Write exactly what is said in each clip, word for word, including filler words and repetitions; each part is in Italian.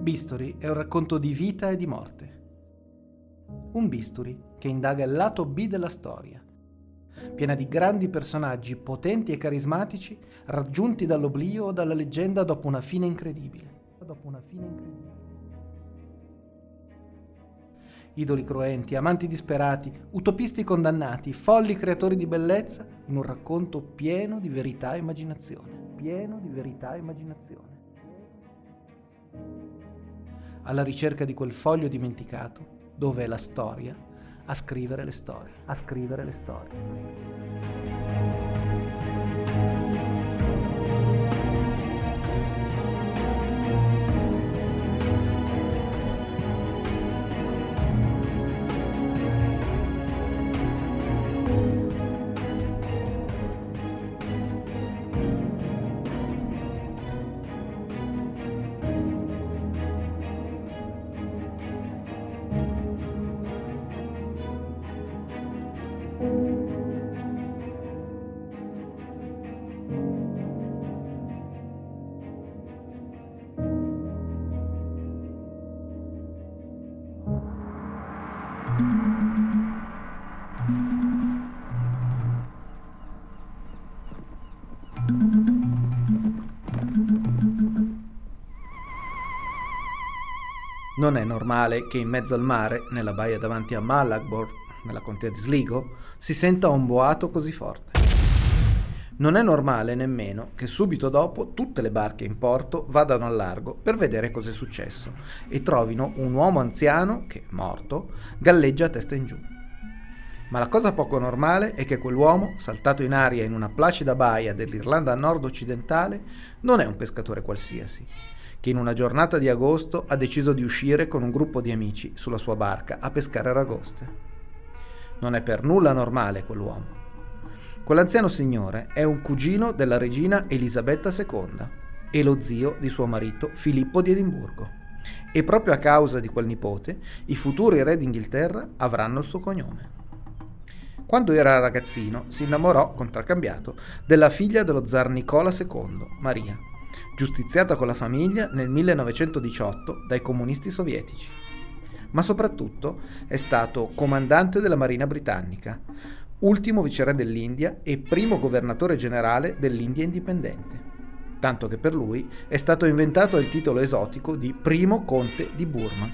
Bisturi è un racconto di vita e di morte. Un bisturi che indaga il lato B della storia, piena di grandi personaggi potenti e carismatici raggiunti dall'oblio o dalla leggenda dopo una fine incredibile. Dopo una fine incredibile. Idoli cruenti, amanti disperati, utopisti condannati, folli creatori di bellezza in un racconto pieno di verità e immaginazione. Pieno di verità e immaginazione. Alla ricerca di quel foglio dimenticato, dove è la storia a scrivere le storie. A scrivere le storie. Non è normale che in mezzo al mare, nella baia davanti a Malagbor, nella contea di Sligo, si senta un boato così forte. Non è normale nemmeno che subito dopo tutte le barche in porto vadano al largo per vedere cosa è successo e trovino un uomo anziano che, morto, galleggia a testa in giù. Ma la cosa poco normale è che quell'uomo, saltato in aria in una placida baia dell'Irlanda nord-occidentale, non è un pescatore qualsiasi, che in una giornata di agosto ha deciso di uscire con un gruppo di amici sulla sua barca a pescare aragoste. Non è per nulla normale quell'uomo. Quell'anziano signore è un cugino della regina Elisabetta seconda e lo zio di suo marito Filippo di Edimburgo. E proprio a causa di quel nipote, i futuri re d'Inghilterra avranno il suo cognome. Quando era ragazzino si innamorò, contraccambiato, della figlia dello zar Nicola secondo, Maria, giustiziata con la famiglia nel millenovecentodiciotto dai comunisti sovietici. Ma soprattutto è stato comandante della Marina britannica, ultimo viceré dell'India e primo governatore generale dell'India indipendente, tanto che per lui è stato inventato il titolo esotico di primo conte di Burma.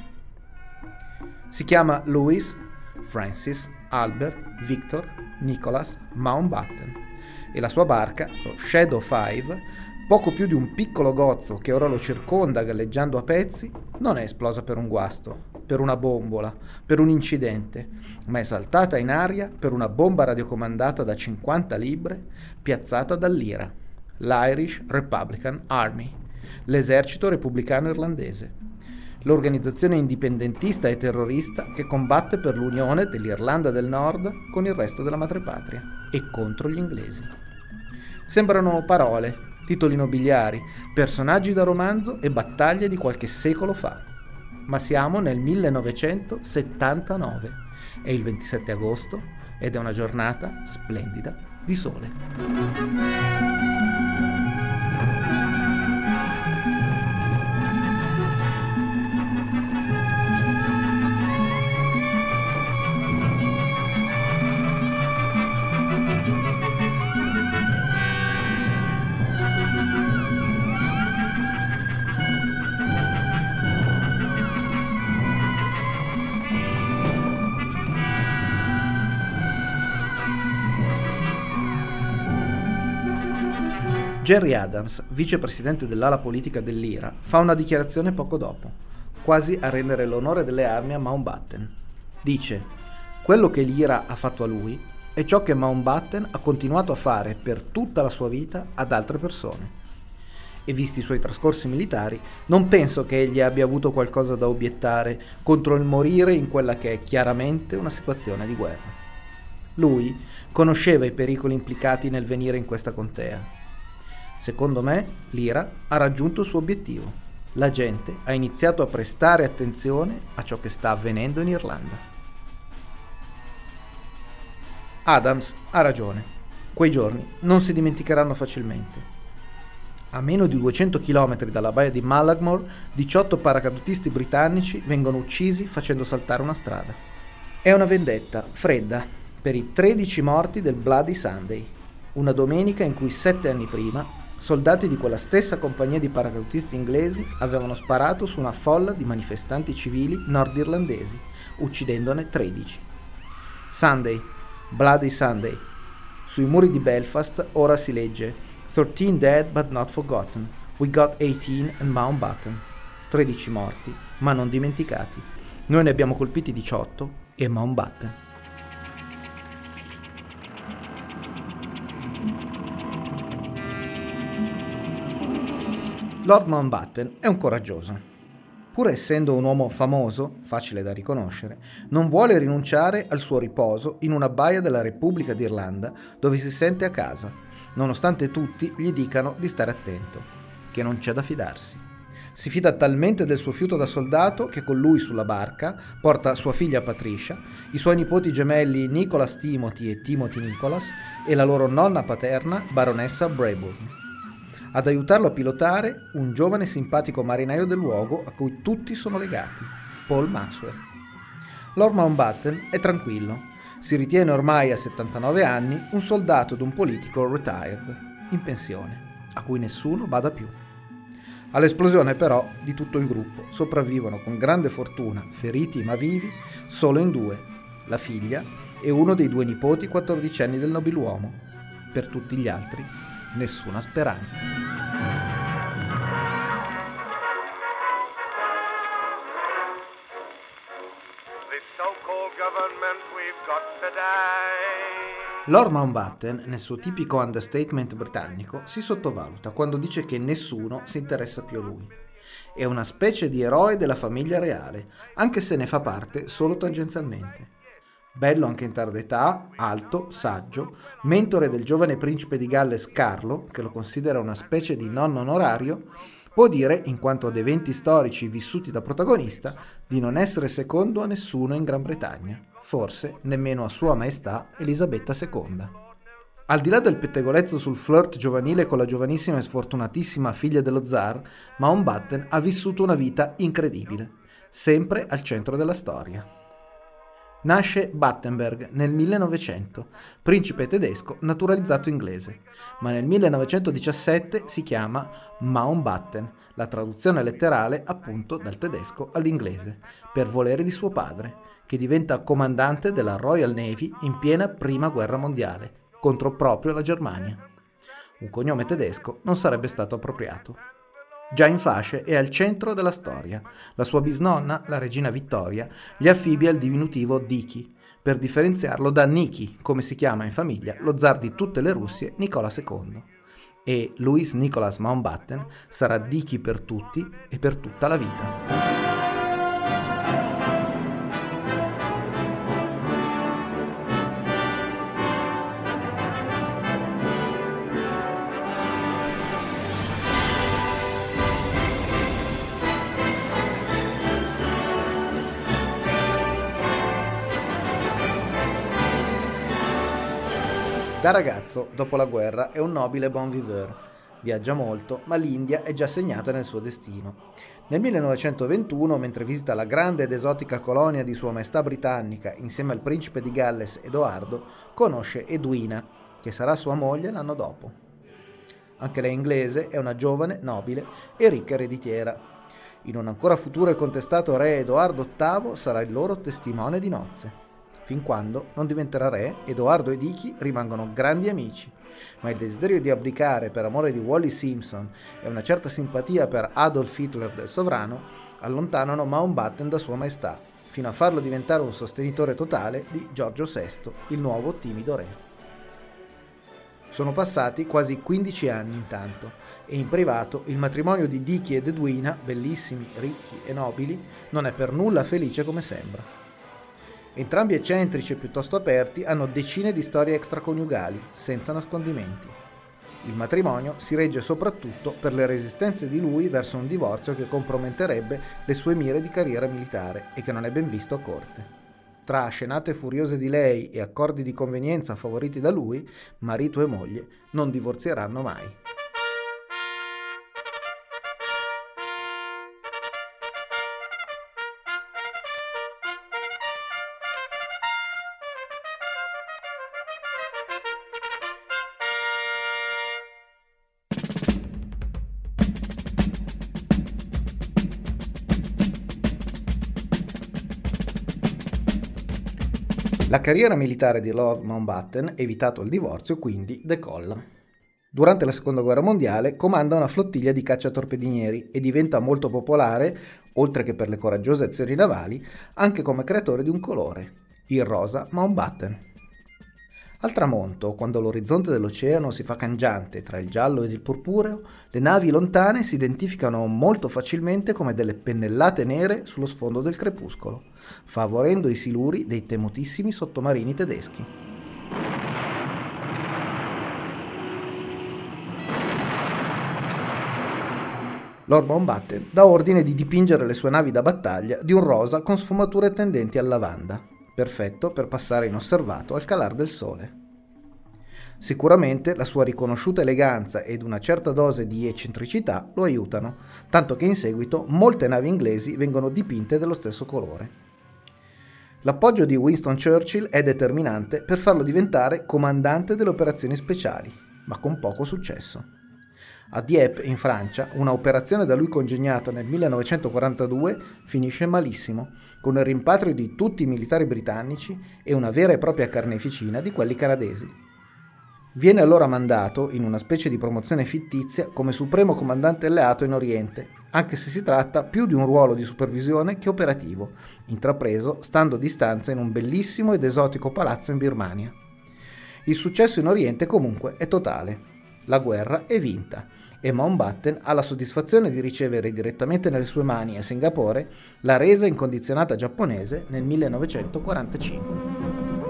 Si chiama Louis Francis Albert Victor Nicholas Mountbatten e la sua barca, lo Shadow Five, poco più di un piccolo gozzo che ora lo circonda galleggiando a pezzi, non è esplosa per un guasto, per una bombola, per un incidente, ma è saltata in aria per una bomba radiocomandata da cinquanta libbre piazzata dall'I R A, l'Irish Republican Army, l'esercito repubblicano irlandese, l'organizzazione indipendentista e terrorista che combatte per l'unione dell'Irlanda del Nord con il resto della madrepatria e contro gli inglesi. Sembrano parole, titoli nobiliari, personaggi da romanzo e battaglie di qualche secolo fa. Ma siamo nel millenovecentosettantanove, è il ventisette agosto ed è una giornata splendida di sole. Gerry Adams, vicepresidente dell'ala politica dell'I R A, fa una dichiarazione poco dopo, quasi a rendere l'onore delle armi a Mountbatten. Dice: quello che l'I R A ha fatto a lui è ciò che Mountbatten ha continuato a fare per tutta la sua vita ad altre persone. E visti i suoi trascorsi militari, non penso che egli abbia avuto qualcosa da obiettare contro il morire in quella che è chiaramente una situazione di guerra. Lui conosceva i pericoli implicati nel venire in questa contea. Secondo me, l'I R A ha raggiunto il suo obiettivo. La gente ha iniziato a prestare attenzione a ciò che sta avvenendo in Irlanda. Adams ha ragione. Quei giorni non si dimenticheranno facilmente. A meno di duecento chilometri dalla baia di Mullaghmore, diciotto paracadutisti britannici vengono uccisi facendo saltare una strada. È una vendetta fredda per i tredici morti del Bloody Sunday, una domenica in cui sette anni prima soldati di quella stessa compagnia di paracadutisti inglesi avevano sparato su una folla di manifestanti civili nordirlandesi, uccidendone tredici. Sunday, Bloody Sunday. Sui muri di Belfast ora si legge thirteen dead but not forgotten. We got eighteen and Mountbatten. tredici morti, ma non dimenticati. Noi ne abbiamo colpiti diciotto e Mountbatten. Lord Mountbatten è un coraggioso. Pur essendo un uomo famoso, facile da riconoscere, non vuole rinunciare al suo riposo in una baia della Repubblica d'Irlanda dove si sente a casa, nonostante tutti gli dicano di stare attento, che non c'è da fidarsi. Si fida talmente del suo fiuto da soldato che con lui sulla barca porta sua figlia Patricia, i suoi nipoti gemelli Nicholas Timothy e Timothy Nicholas e la loro nonna paterna, baronessa Brabourne. Ad aiutarlo a pilotare un giovane simpatico marinaio del luogo a cui tutti sono legati, Paul Maxwell. Lord Mountbatten è tranquillo, si ritiene ormai a settantanove anni un soldato ed un politico retired, in pensione, a cui nessuno bada più. All'esplosione però di tutto il gruppo sopravvivono con grande fortuna, feriti ma vivi, solo in due, la figlia e uno dei due nipoti quattordicenni del nobiluomo. Per tutti gli altri nessuna speranza. Lord Mountbatten, nel suo tipico understatement britannico, si sottovaluta quando dice che nessuno si interessa più a lui. È una specie di eroe della famiglia reale, anche se ne fa parte solo tangenzialmente. Bello anche in tarda età, alto, saggio, mentore del giovane principe di Galles Carlo, che lo considera una specie di nonno onorario, può dire, in quanto ad eventi storici vissuti da protagonista, di non essere secondo a nessuno in Gran Bretagna, forse nemmeno a Sua Maestà Elisabetta seconda. Al di là del pettegolezzo sul flirt giovanile con la giovanissima e sfortunatissima figlia dello zar, Mountbatten ha vissuto una vita incredibile, sempre al centro della storia. Nasce Battenberg nel millenovecento, principe tedesco naturalizzato inglese, ma nel millenovecentodiciassette si chiama Mountbatten, la traduzione letterale appunto dal tedesco all'inglese, per volere di suo padre, che diventa comandante della Royal Navy in piena Prima Guerra Mondiale, contro proprio la Germania. Un cognome tedesco non sarebbe stato appropriato. Già in fasce è al centro della storia. La sua bisnonna, la regina Vittoria, gli affibbia il diminutivo Dicky, per differenziarlo da Niki, come si chiama in famiglia lo zar di tutte le Russie, Nicola secondo. E Louis Nicholas Mountbatten sarà Dicky per tutti e per tutta la vita. Da ragazzo, dopo la guerra, è un nobile bon viveur. Viaggia molto, ma l'India è già segnata nel suo destino. Nel millenovecentoventuno, mentre visita la grande ed esotica colonia di Sua Maestà Britannica insieme al principe di Galles Edoardo, conosce Edwina, che sarà sua moglie l'anno dopo. Anche lei inglese, è una giovane, nobile e ricca ereditiera. In un ancora futuro e contestato re Edoardo ottavo sarà il loro testimone di nozze. Fin quando non diventerà re, Edoardo e Dicky rimangono grandi amici, ma il desiderio di abdicare per amore di Wally Simpson e una certa simpatia per Adolf Hitler del sovrano allontanano Mountbatten da Sua Maestà, fino a farlo diventare un sostenitore totale di Giorgio sesto, il nuovo timido re. Sono passati quasi quindici anni intanto, e in privato il matrimonio di Dicky ed Edwina, bellissimi, ricchi e nobili, non è per nulla felice come sembra. Entrambi eccentrici e piuttosto aperti, hanno decine di storie extraconiugali, senza nascondimenti. Il matrimonio si regge soprattutto per le resistenze di lui verso un divorzio che comprometterebbe le sue mire di carriera militare e che non è ben visto a corte. Tra scenate furiose di lei e accordi di convenienza favoriti da lui, marito e moglie non divorzieranno mai. La carriera militare di Lord Mountbatten, evitato il divorzio, quindi decolla. Durante la Seconda Guerra Mondiale comanda una flottiglia di cacciatorpedinieri e diventa molto popolare, oltre che per le coraggiose azioni navali, anche come creatore di un colore, il rosa Mountbatten. Al tramonto, quando l'orizzonte dell'oceano si fa cangiante tra il giallo ed il purpureo, le navi lontane si identificano molto facilmente come delle pennellate nere sullo sfondo del crepuscolo, favorendo i siluri dei temutissimi sottomarini tedeschi. Lord Mountbatten dà ordine di dipingere le sue navi da battaglia di un rosa con sfumature tendenti al lavanda, perfetto per passare inosservato al calar del sole. Sicuramente la sua riconosciuta eleganza ed una certa dose di eccentricità lo aiutano, tanto che in seguito molte navi inglesi vengono dipinte dello stesso colore. L'appoggio di Winston Churchill è determinante per farlo diventare comandante delle operazioni speciali, ma con poco successo. A Dieppe, in Francia, una operazione da lui congegnata nel millenovecentoquarantadue finisce malissimo, con il rimpatrio di tutti i militari britannici e una vera e propria carneficina di quelli canadesi. Viene allora mandato, in una specie di promozione fittizia, come supremo comandante alleato in Oriente, anche se si tratta più di un ruolo di supervisione che operativo, intrapreso stando a distanza in un bellissimo ed esotico palazzo in Birmania. Il successo in Oriente comunque è totale. La guerra è vinta e Mountbatten ha la soddisfazione di ricevere direttamente nelle sue mani a Singapore la resa incondizionata giapponese nel millenovecentoquarantacinque.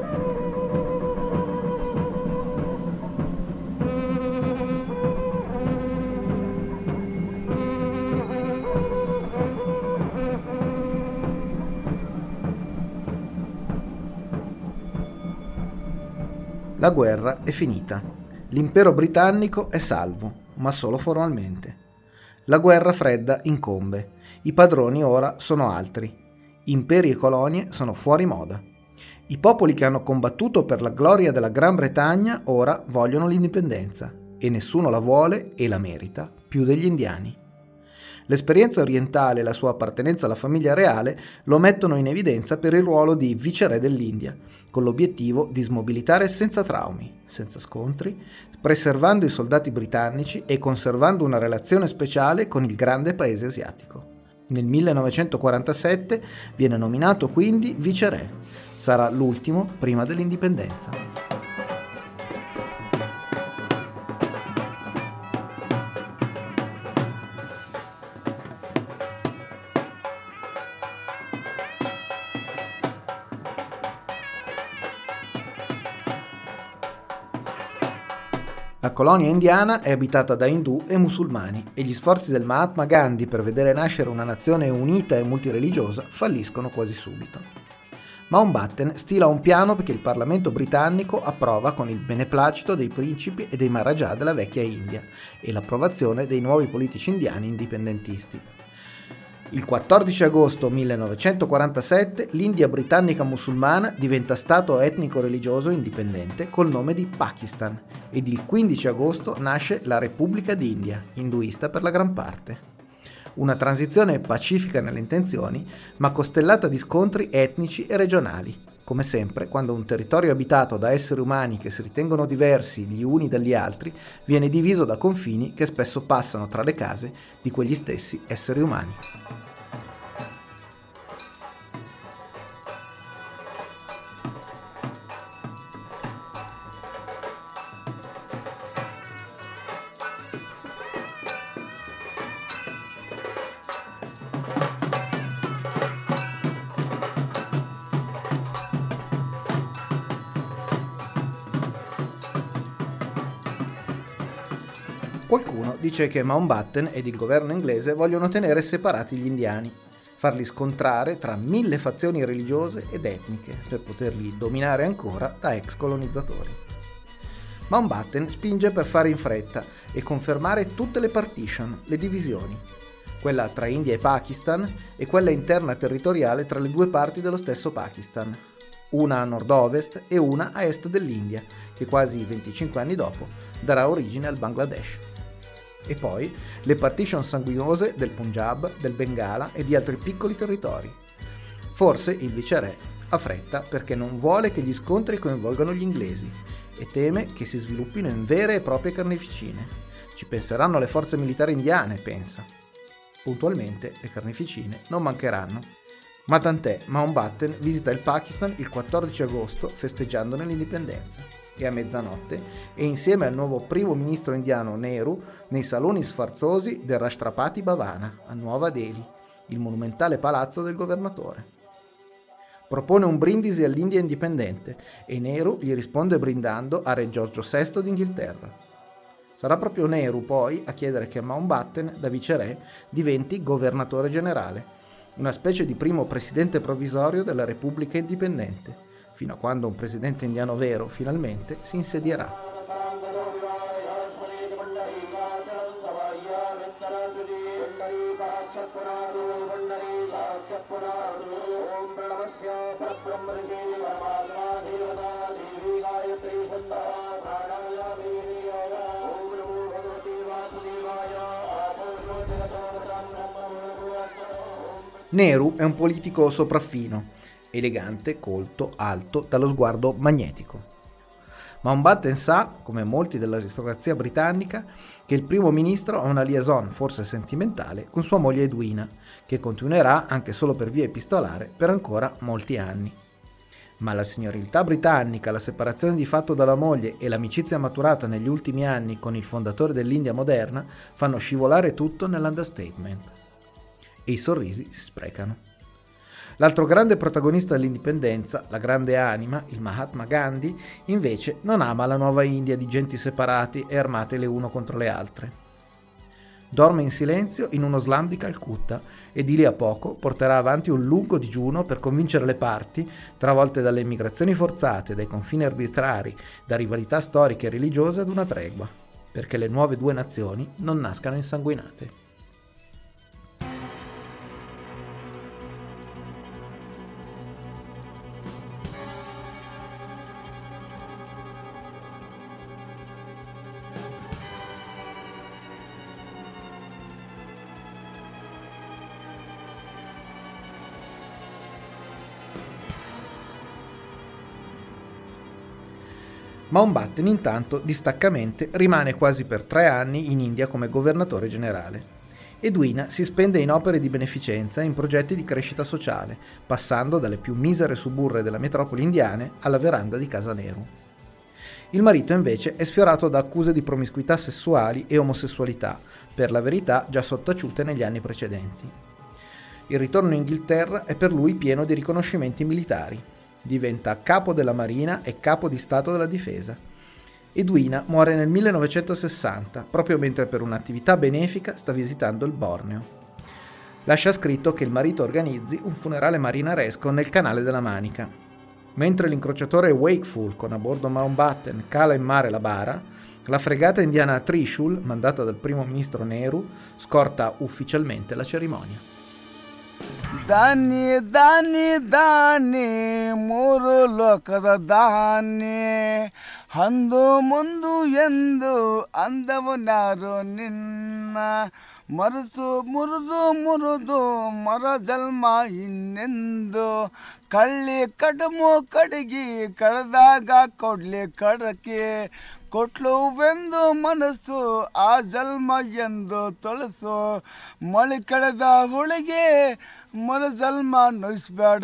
La guerra è finita. L'impero britannico è salvo, ma solo formalmente. La guerra fredda incombe. I padroni ora sono altri. Imperi e colonie sono fuori moda. I popoli che hanno combattuto per la gloria della Gran Bretagna ora vogliono l'indipendenza e nessuno la vuole e la merita più degli indiani. L'esperienza orientale e la sua appartenenza alla famiglia reale lo mettono in evidenza per il ruolo di viceré dell'India, con l'obiettivo di smobilitare senza traumi, senza scontri, preservando i soldati britannici e conservando una relazione speciale con il grande paese asiatico. Nel millenovecentoquarantasette viene nominato quindi viceré. Sarà l'ultimo prima dell'indipendenza. La colonia indiana è abitata da indù e musulmani e gli sforzi del Mahatma Gandhi per vedere nascere una nazione unita e multireligiosa falliscono quasi subito. Mountbatten stila un piano perché il Parlamento britannico approva con il beneplacito dei principi e dei maharajà della vecchia India e l'approvazione dei nuovi politici indiani indipendentisti. Il quattordici agosto millenovecentoquarantasette l'India britannica musulmana diventa stato etnico-religioso indipendente col nome di Pakistan ed il quindici agosto nasce la Repubblica d'India, induista per la gran parte. Una transizione pacifica nelle intenzioni, ma costellata di scontri etnici e regionali, come sempre quando un territorio abitato da esseri umani che si ritengono diversi gli uni dagli altri viene diviso da confini che spesso passano tra le case di quegli stessi esseri umani. Qualcuno dice che Mountbatten ed il governo inglese vogliono tenere separati gli indiani, farli scontrare tra mille fazioni religiose ed etniche per poterli dominare ancora da ex colonizzatori. Mountbatten spinge per fare in fretta e confermare tutte le partition, le divisioni, quella tra India e Pakistan e quella interna territoriale tra le due parti dello stesso Pakistan. una a nord-ovest e una a est dell'India, che quasi venticinque anni dopo darà origine al Bangladesh. E poi le partition sanguinose del Punjab, del Bengala e di altri piccoli territori. Forse il viceré ha fretta perché non vuole che gli scontri coinvolgano gli inglesi e teme che si sviluppino in vere e proprie carneficine. Ci penseranno le forze militari indiane, pensa. Puntualmente le carneficine non mancheranno. Ma tant'è, Mountbatten visita il Pakistan il quattordici agosto festeggiandone l'indipendenza e a mezzanotte è insieme al nuovo primo ministro indiano Nehru nei saloni sfarzosi del Rashtrapati Bhavana a Nuova Delhi, il monumentale palazzo del governatore. Propone un brindisi all'India indipendente e Nehru gli risponde brindando a Re Giorgio sesto d'Inghilterra. Sarà proprio Nehru poi a chiedere che Mountbatten, da viceré, diventi governatore generale, una specie di primo presidente provvisorio della Repubblica indipendente, fino a quando un presidente indiano vero finalmente si insedierà. Nehru è un politico sopraffino, elegante, colto, alto, dallo sguardo magnetico. Mountbatten sa, come molti dell'aristocrazia britannica, che il primo ministro ha una liaison, forse sentimentale, con sua moglie Edwina, che continuerà, anche solo per via epistolare, per ancora molti anni. Ma la signorilità britannica, la separazione di fatto dalla moglie e l'amicizia maturata negli ultimi anni con il fondatore dell'India moderna fanno scivolare tutto nell'understatement. E i sorrisi si sprecano. L'altro grande protagonista dell'indipendenza, la grande anima, il Mahatma Gandhi, invece non ama la nuova India di genti separati e armate le uno contro le altre. Dorme in silenzio in uno slum di Calcutta e di lì a poco porterà avanti un lungo digiuno per convincere le parti, travolte dalle immigrazioni forzate, dai confini arbitrari, da rivalità storiche e religiose, ad una tregua, perché le nuove due nazioni non nascano insanguinate. Mountbatten intanto distaccamente rimane quasi per tre anni in India come governatore generale. Edwina si spende in opere di beneficenza e in progetti di crescita sociale, passando dalle più misere suburre della metropoli indiane alla veranda di casa Nehru. Il marito invece è sfiorato da accuse di promiscuità sessuali e omosessualità, per la verità già sottaciute negli anni precedenti. Il ritorno in Inghilterra è per lui pieno di riconoscimenti militari. Diventa capo della Marina e capo di Stato della Difesa. Edwina muore nel millenovecentosessanta, proprio mentre per un'attività benefica sta visitando il Borneo. Lascia scritto che il marito organizzi un funerale marinaresco nel canale della Manica. Mentre l'incrociatore Wakeful con a bordo Mountbatten cala in mare la bara, la fregata indiana Trishul, mandata dal primo ministro Nehru, scorta ufficialmente la cerimonia. ದಾನಿ ದಾನಿ ದಾನಿ ಮೂರು ಲೋಕದ ದಾನಿ ಅಂದು ಮುಂದು ಎಂದು ಅಂದವನಾರು ನಿನ್ನ ಮರುಸು ಮುರಿದು ಮುರಿದು ಮರ ಜನ್ಮ ಇನ್ನೆಂದು ಕಳ್ಳಿ ಕಡಮು ಕಡಗಿ ಕಡ್ದಾಗ ಕೊಡ್ಲಿ ಕಡಕೆ ಕೊಟ್ಲುವೆಂದು ಮನಸ್ಸು ಆ ಜನ್ಮ ಎಂದು ತೊಳಸು ಮಳಿ ಕಳೆದ ಹುಳಿಗೆ ಮರ ಜನ್ಮ ನೋಯಿಸ್ಬೇಡ.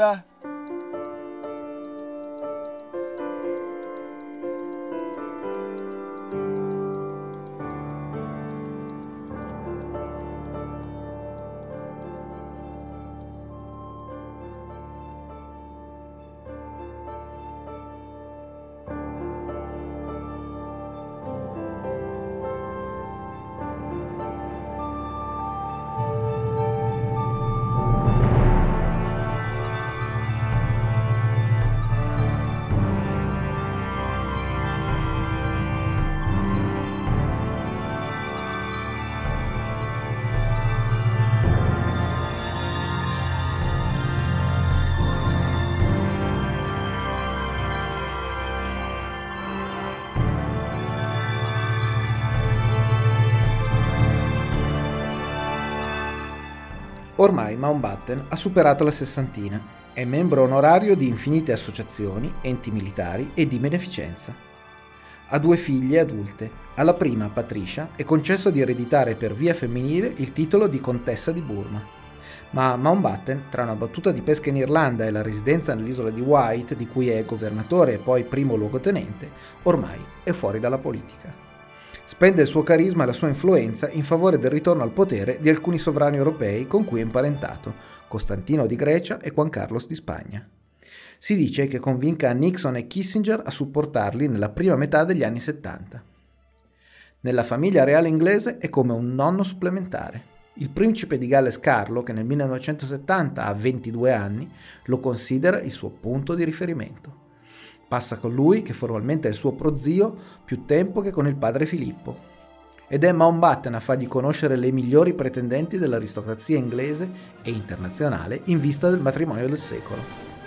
Ormai Mountbatten ha superato la sessantina, è membro onorario di infinite associazioni, enti militari e di beneficenza. Ha due figlie adulte. Alla prima, Patricia, è concesso di ereditare per via femminile il titolo di contessa di Burma. Ma Mountbatten, tra una battuta di pesca in Irlanda e la residenza nell'isola di Wight, di cui è governatore e poi primo luogotenente, ormai è fuori dalla politica. Spende il suo carisma e la sua influenza in favore del ritorno al potere di alcuni sovrani europei con cui è imparentato, Costantino di Grecia e Juan Carlos di Spagna. Si dice che convinca Nixon e Kissinger a supportarli nella prima metà degli anni settanta. Nella famiglia reale inglese è come un nonno supplementare. Il principe di Galles Carlo, che nel millenovecentosettanta ha ventidue anni, lo considera il suo punto di riferimento. Passa con lui, che formalmente è il suo prozio, più tempo che con il padre Filippo. Ed è Mountbatten a fargli conoscere le migliori pretendenti dell'aristocrazia inglese e internazionale in vista del matrimonio del secolo.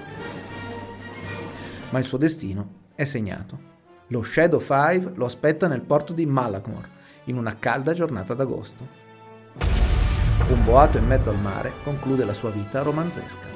Ma il suo destino è segnato. Lo Shadow Five lo aspetta nel porto di Mullaghmore, in una calda giornata d'agosto. Un boato in mezzo al mare conclude la sua vita romanzesca.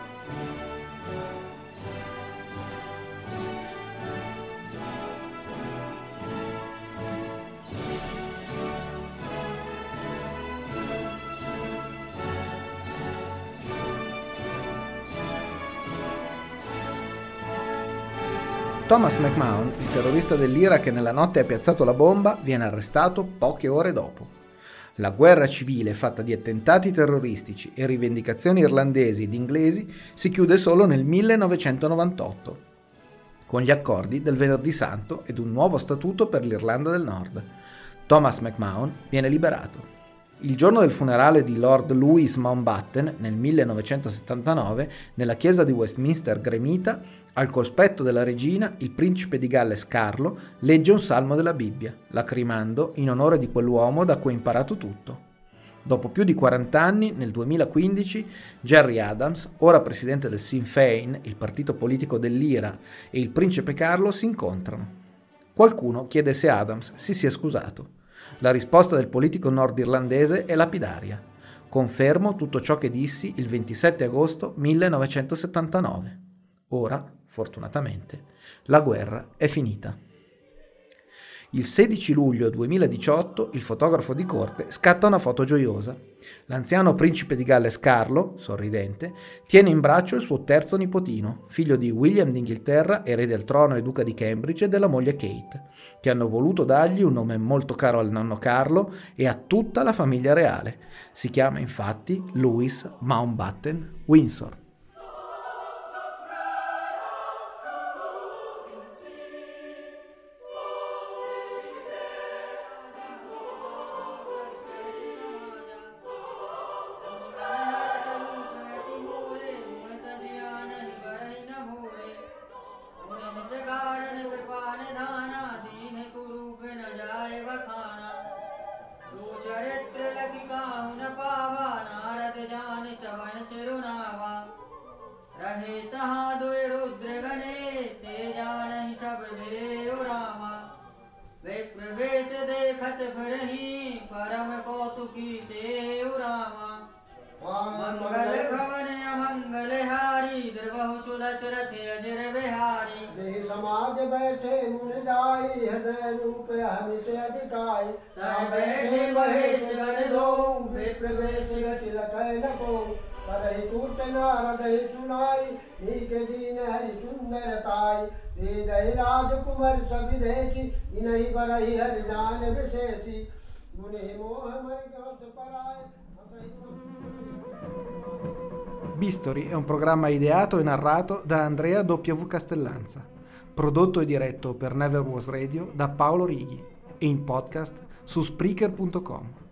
Thomas McMahon, il terrorista dell'Ira che nella notte ha piazzato la bomba, viene arrestato poche ore dopo. La guerra civile, fatta di attentati terroristici e rivendicazioni irlandesi ed inglesi, si chiude solo nel millenovecentonovantotto, con gli accordi del Venerdì Santo ed un nuovo statuto per l'Irlanda del Nord. Thomas McMahon viene liberato. Il giorno del funerale di Lord Louis Mountbatten, nel millenovecentosettantanove, nella chiesa di Westminster gremita, al cospetto della regina, il principe di Galles Carlo legge un salmo della Bibbia, lacrimando in onore di quell'uomo da cui ha imparato tutto. Dopo più di quaranta anni, nel duemilaquindici, Gerry Adams, ora presidente del Sinn Féin, il partito politico dell'Ira, e il principe Carlo si incontrano. Qualcuno chiede se Adams si sia scusato. La risposta del politico nordirlandese è lapidaria. Confermo tutto ciò che dissi il ventisette agosto millenovecentosettantanove. Ora, fortunatamente, la guerra è finita. Il sedici luglio duemiladiciotto il fotografo di corte scatta una foto gioiosa. L'anziano principe di Galles Carlo, sorridente, tiene in braccio il suo terzo nipotino, figlio di William d'Inghilterra, erede al trono e duca di Cambridge, e della moglie Kate, che hanno voluto dargli un nome molto caro al nonno Carlo e a tutta la famiglia reale. Si chiama infatti Louis Mountbatten Windsor. रहे तहाँ दोए रुद्र गणे ते जानहि सब देव रामा वे प्रवेश देखत फिरहि परम कौतुकी देव रामा मंगल भवन अमंगल हारी द्रवहु सुदशरथ अजर बिहारी देहि समाज बैठे मुन जाई हृदय रूप अमित अधिकाई तै बैठे महेश बन दो वे प्रवेश गति लखै न को करहि टूट नारद ही चुनाई नीक दीन हरि सुंदर ताई दे गए राजकुमार सभी देखी इन्हीं बरही हरि जान विशेषी मुनि मोह मर गत पराए. Bisturi è un programma ideato e narrato da Andrea W. Castellanza, prodotto e diretto per Never Was Radio da Paolo Righi e in podcast su Spreaker punto com.